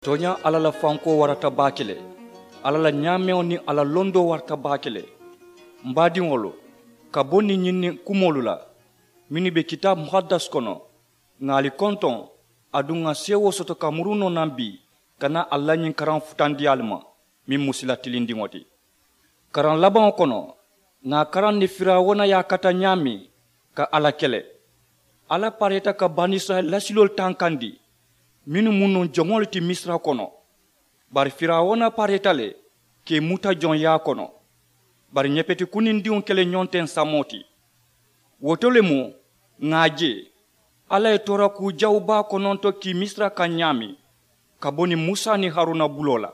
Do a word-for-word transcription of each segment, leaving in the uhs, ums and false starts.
Tonya ala la fanko warata bakile ala la nyameo ni ala londo warta bakile mbadi ngolo kaboni nyinni kumolu la mini be kitab muhaddas kono ngali konton adunga sewo soto kamuruno nambi kana alla nyin karan futandi alma min musila tilindi ngoti karan laban kono na karan ni firawona ya kata nyami ka ala kele ala pareta ka banisa lasilol tankandi minu munun jongol ti misra kono bari firawona paretale ke muta jon ya kono bari nyepeti kunin diun kele nyonten samoti wotole mu ngaje ala etora ku jawba kononto ki misra kanyami kaboni Musa ni Haruna bulola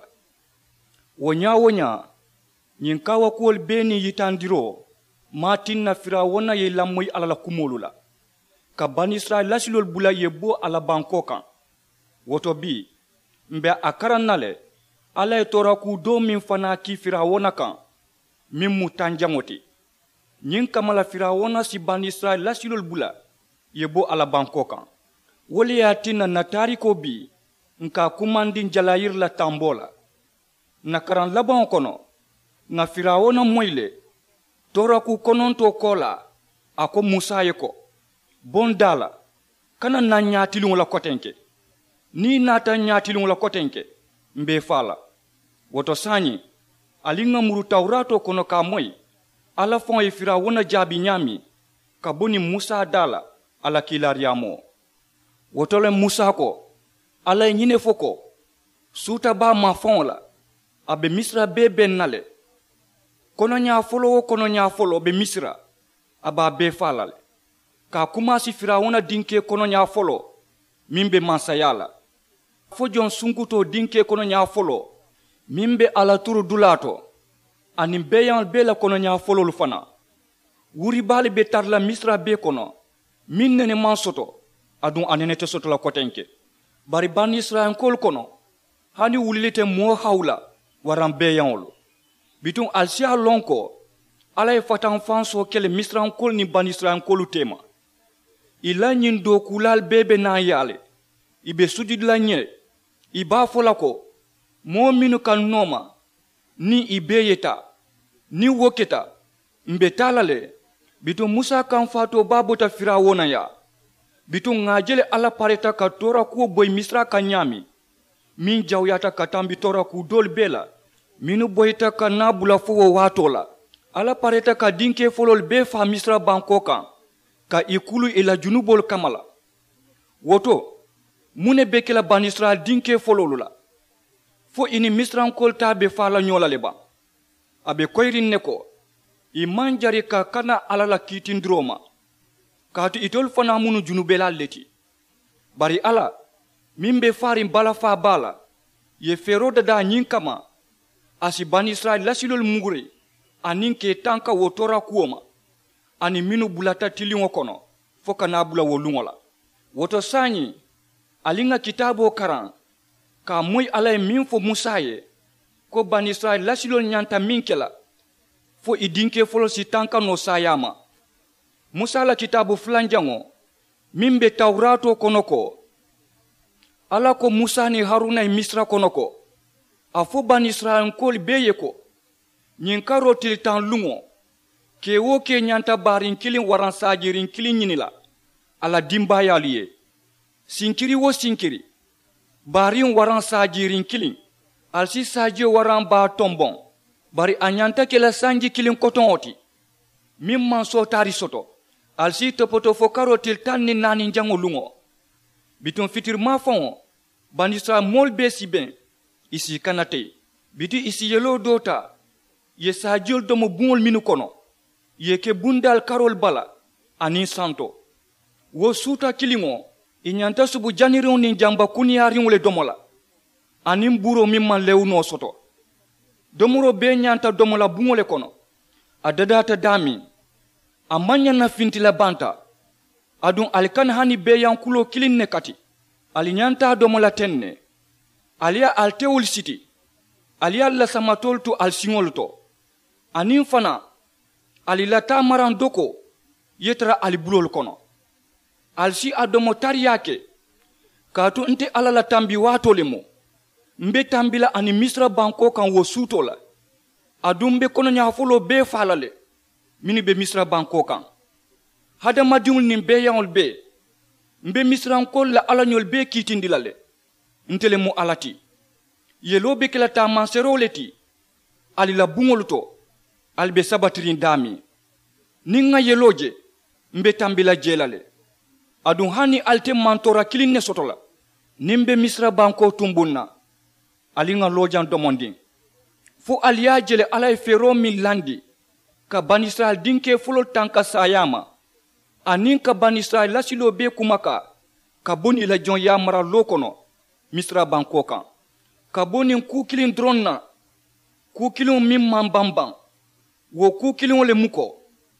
wonya wonya nyinkawa kuol beni yitandiro matin na firawona ye lamoy ala la kumolula ka ban Israel lasilol bula yebo ala bankokan woto bi mbe akaran nale ala etora ku do min fana ki firawona kan min mutanjangoti nyin kamala firawona si ban Israel lasilol bula yebo ala banko kan woli yatina na tariko bi nka kumandin jalayir la tambola na karan laban kono na firawona moyle tora ku kononto kola ako Musa yeko bondala kana na nyatilun la kotenke ni nata nyatilun la kotenke mbe fala woto sanyi alinga muru taurato kono ka moy ala fon e firawona jabi nyami kaboni Musa dala ala kilariamo wotole Musa ko ala nyine foko suta ba ma fon la abe misra be bennale kono nya folo kono nya folo be misra aba be falale ka kuma si firawona dinke kono nya folo mimbe mansayala fo jon sunkuto dinke kono nya folo mimbe ala turu dulato anim beyan be la kono nya folo lu fana wuri bali be tarla misra be kono min nene man soto adun anenete soto la kotenke bari ban Israel kol kono hani wulilete mo hawla waran beyanolo bitun alsia lonko ala e fatan fanso kele misran kol ni ban Israel kolu tema ila nyin do kulal bebe na yale ibe sudi la nye iba fola ko mo minu kan noma ni ibeyeta ni woketa mbetalale bitun Musa kan fato babota firawona ya bitun ngajele ala pareta ka tora ku boy misra kanyami min jawyata katambi tora ku dol bela minu boyta ka nabula fo watola ala pareta ka dinke folol be fa misra bankoka ka ikulu ila junubol kamala woto mune bekela ban Israel dinke fololula fo ini misran kolta be fala nyola leba abe koyrin neko imanjari ka kana alala kitindroma katu itol fana munu junubela leti bari ala mimbe farin bala fa bala ye fero da nyinkama asi ban Israel lasilol mugure aninke tanka wotora kuoma ani minu bulata tilingo kono foka na bula wolungola woto sanyi alinga kitabo karan ka moy alay min fo Musa ye ko ban Israel lasilol nyanta minkela fo idinke folo si tanka no sayama Musa la kitabu flanjango mimbe taurato konoko ala ko Musa ni Haruna i misra konoko afo ban Israel kol beye ko nyinkaro til tan lungo ke wo ke nyanta barin kilin waran sajirin kilin nyinila ala dimba yaliye sinkiri wo sinkiri barin waran sajirin kilin alsi saji waran ba tombon bari anyanta kela sanji kilin koton oti mimman so tari soto alsi topoto fokaro til tan ni nani njango lungo bitun fitir ma fon banisa mol be si ben isi kanate biti isi yelo dota ye sajol domo bungol minu kono ye ke bundal karol bala ani santo wo suta kilingo inyanta subu janiron ni jamba kuniari ngule domola ani mburo mimman lewno soto domuro be nyanta domola bungole kono adadata dami amanya na fintila banta adun alkan hani be yankulo kilin ne kati alinyanta domola tenne alia alteul city alia la samatol to alsingolto anin fana alilata maran doko yetra alibulol kono alsi adomo tariyake katu nte alala tambi watolemo mbe tambila ani misra banko kan wo suto la adum be kono nyafolo be falale mini be misra banko kan hada madiul nim be yawol be mbe misra ko la alanyol be kitindilale ntele mu alati yelo be kala ta mansero leti ali la bungoluto albe sabatirin dami ninga yeloje mbe tambila jelale adun hani alte mantora kilinne sotola nimbe misra banko tumbunna alinga lojan domondin fo aliya jele alay fero min landi ka ban Israel dinke fulo tanka sayama anin ka ban Israel lasilo be kumaka ka boni la jon ya mara lokono misra banko kan ka boni ku kilin dronna ku kilin min mambamban wo ku kilin le muko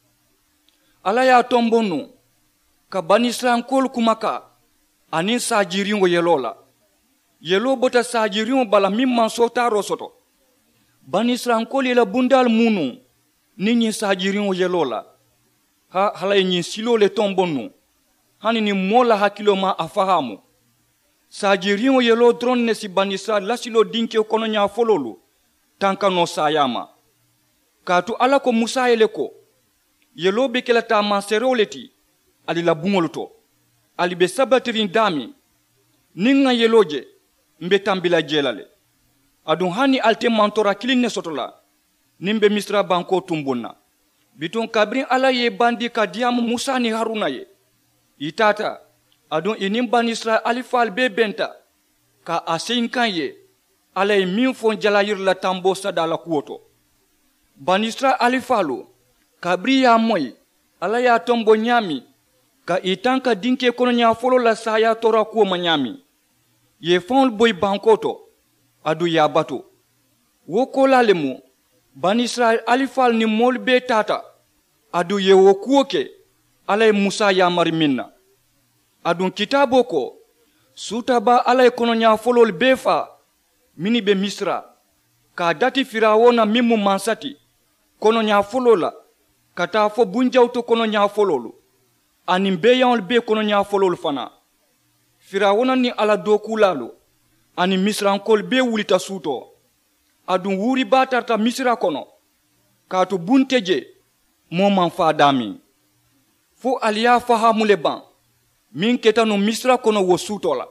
ala ya tombonu ka ban Israel kol kumaka anin sajirin wo yelola yelo bota sajirin bala min man sotaro soto ban Israel kol la bundal munu ninyi sajirin wo yelola ha halay nyi silo le tombonu hani ni mola hakilo ma afahamu sajirin wo yelo drone ne si ban Israel lasilo dinke kono nya fololu tanka no sayama katu ala ko Musa yele ko yelo be kela ta manseroleti ali la bungoluto ali be sabatirin dami ninga yeloje mbe tambila jelale adun hani alte mantora kilinne sotola nimbe misra banko tumbunna biton kabrin ala ye bandi ka diam Musa ni Haruna ye itata adun inim ban Israel alifal be benta ka asin kan ye ala ye min fon jalayir la tambo sadala kuoto ban Israel alifalu kabri ya moy ala ya tombo nyami ka itanka dinke kono nya folo la saya tora ko manyami ye fon boy bankoto adu ya bato wo ko lalemu ban Israel alifal ni molbe tata adu ye wo kuoke alay Musa ya mariminna adun kitabo ko sutaba alay kono nya folo befa mini be misra ka dati firawona mimu mansati kono nya folo la kata fo bunjawto kono nya fololu anim beyan be kono nya fololu fana firawona ni ala dokulalu ani misran kol be wulita suto adun wuri batarta misra kono kato bunteje moman fa dami fo aliya fahamule ban min ketanu misra kono wo suto la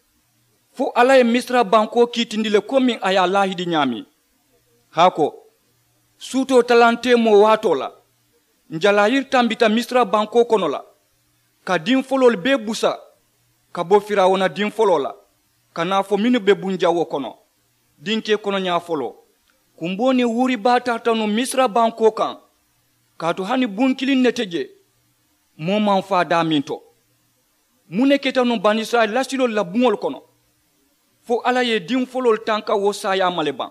fo ala e misra banko kitindile komi aya lahidi nyami hako suto talante mo watola njalayir tambita misra banko kono la ka din folol be busa ka bo firawona din folola kana fo minu be bunjawo kono dinke kono nya folo kumboni wuri batata no misra banko kan ka to hani bunkilin neteje mo man fa daminto mune ketanu ban Israel lasilo la bungol kono fo ala ye din folol tanka wo saya maleban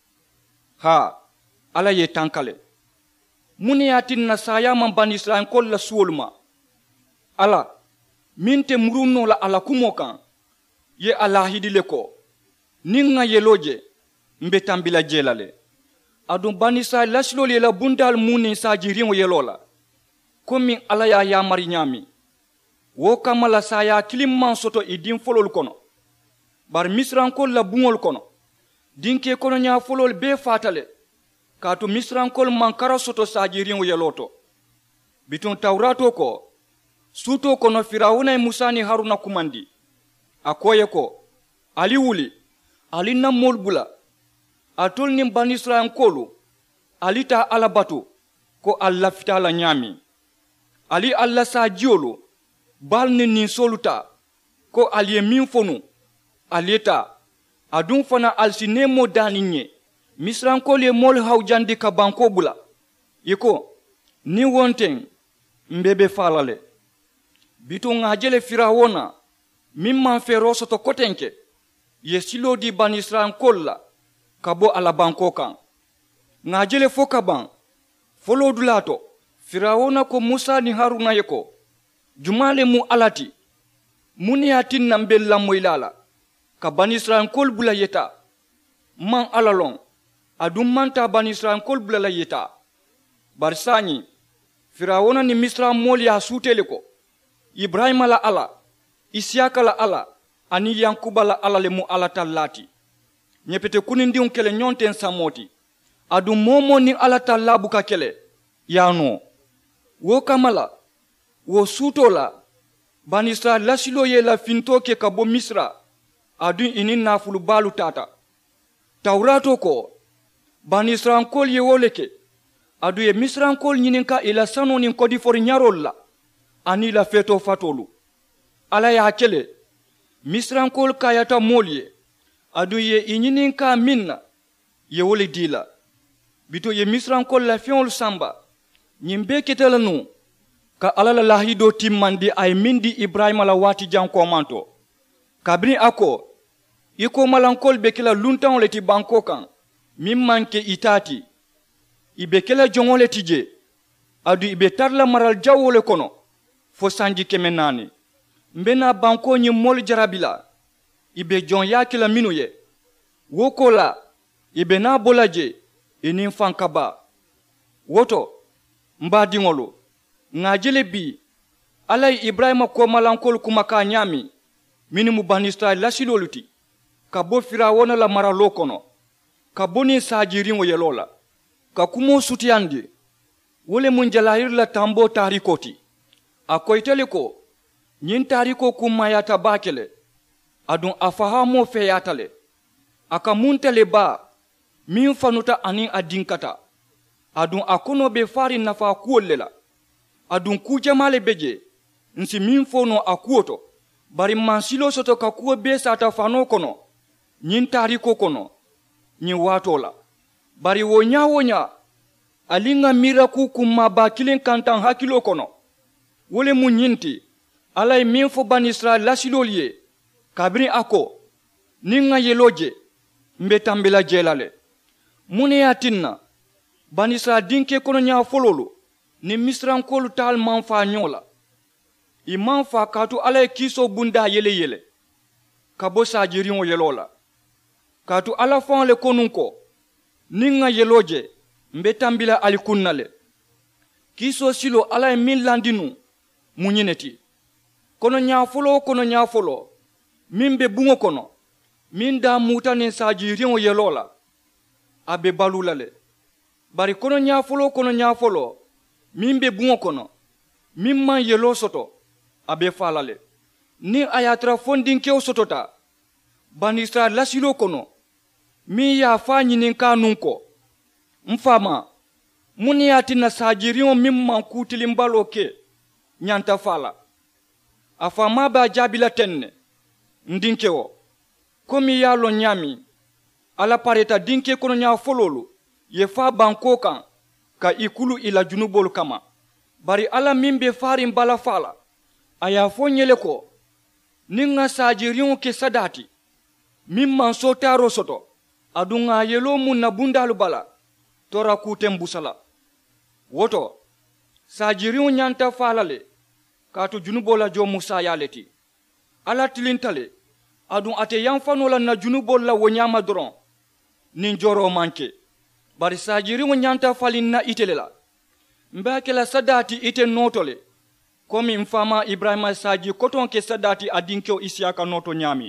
ha ala ye tankale mune yatin na saya man ban Israel kol la suolma ala minte muruno la ala kumokan ye ala hidile ko ninga yeloje mbe tambila jelale adun ban Israel lasilo le la bundal muni sajirin yelola komi ala ya ya mari nyami wo kamala saya kilimman soto idin folol kono bar misran kol la bungol kono dinke kono nya folol be fatale kato misran kol mankara soto sajirin yeloto bitun tawrato ko suto kono firawuna e Musa ni Haruna kumandi akoye ko ali wuli ali na molbula atol ni ban Israel kolu alita alabatu ko alla fitala nyami ali alla sajiolo balni ni soluta ko ali min fonu alita adun fana alsinemo daninye misran ko le mol hawjandi ka banko bula yiko ni wonten mbebe falale bitu ngajele firawona mimman fero soto kotenke ye silo di ban Israel kolla kabo ala banko kan ngajele foka ban folo dulato firawona ko Musa ni Haruna yeko jumale mu alati muni yatin nambel la moylala ka ban Israel kol bula yeta man alalon adum manta ban Israel kol bula la yeta barsani firawona ni misra moli ya sutele ko Ibrahima la ala Isiaka la ala ani Yankuba la ala le mu ala talati nyepete kunindiun kele nyonten samoti adu momo ni alata labu ka kele yano wo kamala wo sutola banisa lasilo ye la finto ke kabo misra adu inin nafulu balu tata tawrato ko banisra kol ye woleke adu ye misra kol nyininka ila sano nin kodi for nyarol la ani la feto fatolu ala ya kele misra kol kayata molye adu ye inyininka minna ye wole dila bito ye misra kol la fiol samba nyimbe ketela nu ka alala lahido timmandi ay mindi ibrahima la wati janko manto kabri ako iko malankol be kila luntan leti banko kan mimmanke itati ibe kila jongole tije adu ibe tarla maral jawole kono fo sanji kemenani mbena banko nyi mol jarabila ibe jon yakila minuye wokola ibe na bolaje enin fankaba woto mbadi ngolo ngajele bi alay ibrahima ko malankol kuma ka nyami minimu banista lasiloluti ka bo firawona la maralo kono ka boni sajiringo yelola ka kumo sutiyandi wole mun jalahir la tambo tarikoti akoytele ko nyin tariko kuma yata bakele adun afahamo fe yatale aka muntele ba min fanuta ani adinkata adun akono be fari nafa kuolela adun kujamale beje nsi min fono akuoto bari mansilo soto ka kuo be sata fano kono nyin tariko kono nyi watola bari wonya wonya alinga miraku kuma ba kilin kantan hakilo kono wole munyinti alay min fo ban Israel lasiloliye kabri ako ninga yeloje mbe tambela jelale mune yatinna ban Israel dinke kono nya fololo ni misran kolu tal manfa nyola i manfa katu alay kiso bunda yele yele kabo sajirion yelola katu ala fon le konunko ninga yeloje mbe tambila alikunnale kiso silo alay min landinu munyineti kono nyafolo kono nyafolo mimbe bungo kono minda mutane sajirion yelola abe balulale bari kono nyafolo kono nyafolo mimbe bungo kono mimma yelo soto abe falale ni ayatra fondinke o sotota banisa lasilo kono mi ya fanyi ninka nunko mfama muni yatina sajirion mimma kutilimbalo ke nyanta fala afama ba jabila tenne ndinke o komi yalo nyami ala pareta dinke kono nya fololu ye fa banko kan ka ikulu ila junubol kama bari ala mimbe farin bala fala aya fonyele ko ninga sajirion ke sadati mimman sotaro soto adunga yelo mun na bundalu bala tora kutem busala woto sajirion nyanta falale katu junubola jo musa yaleti ala tilintale adun ate yanfanola na junubola wonyama doron nin joro manke bari sajirion nyanta falinna itelela mbakela sadati ite notole komi mfama ibrahima saji koton ke sadati adinkeo isiaka noto nyami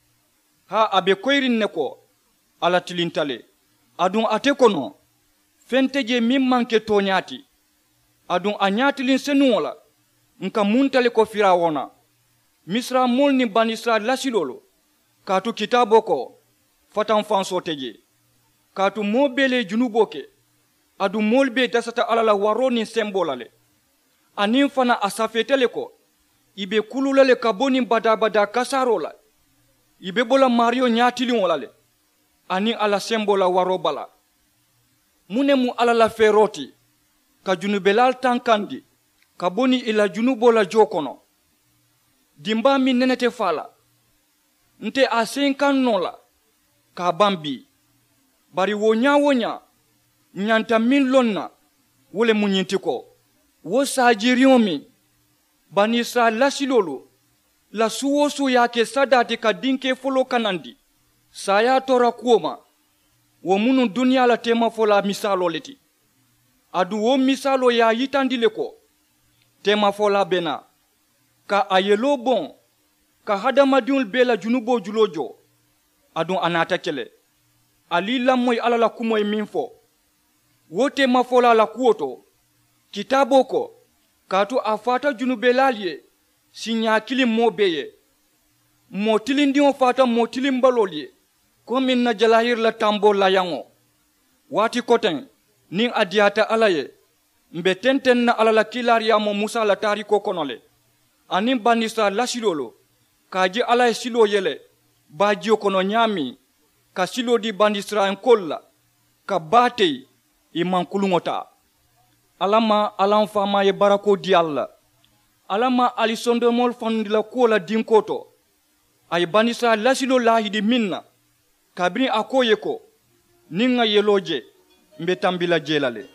ha abe koirin neko ala tilintale adun ate kono fenteje mimmanke tonyati adun anyatilin senuola nka muntale ko firawona misra molni banisra lasilolo katu kitabo ko fatan fanso teje katu mobele junuboke adu molbe dasata alala waroni sembolale anin fana asafetele ko ibe kululale kaboni bada bada kasarola ibe bola mario nyatili wolale ani ala sembola warobala munemu alala feroti ka junubelal tankandi kaboni ila junubola jokono dimba mi nenete fala nte asenkan nola ka bambi bari wonya wonya nyanta min lonna wole munyinti ko wo sajirion mi banisa lasilolo la suwosu yake sadati ka dinke folo kanandi saya tora kuoma wo munu dunia la tema fola misalo leti adu wo misalo ya yitandile ko tema fola bena ka ayelo bon ka hadamadiul bela junubo julojo adun anata kele ali lamoy ala la kumoy min fo wote mafola la kuoto kitabo ko katu a fata junubelal ye sinya kilim mo beye mo tilindiŋo fata mo tilimbalol ye komin na jalahir la tambo la yango wati koten nin adiyata ala ye mbe tenten na ala la kilariya mo musa la tariko konole anin banisa lasilolo kaji ala ye silo yele bajiyo kono nyami ka silo di bandisra en kolla ka batey iman kulungota alama alan fama ye barako di alla alama ali sondomol fandila kola dinkoto ay banisa lasilo lahidi minna kabri akoye ko ninga yeloje mbe tambila jelale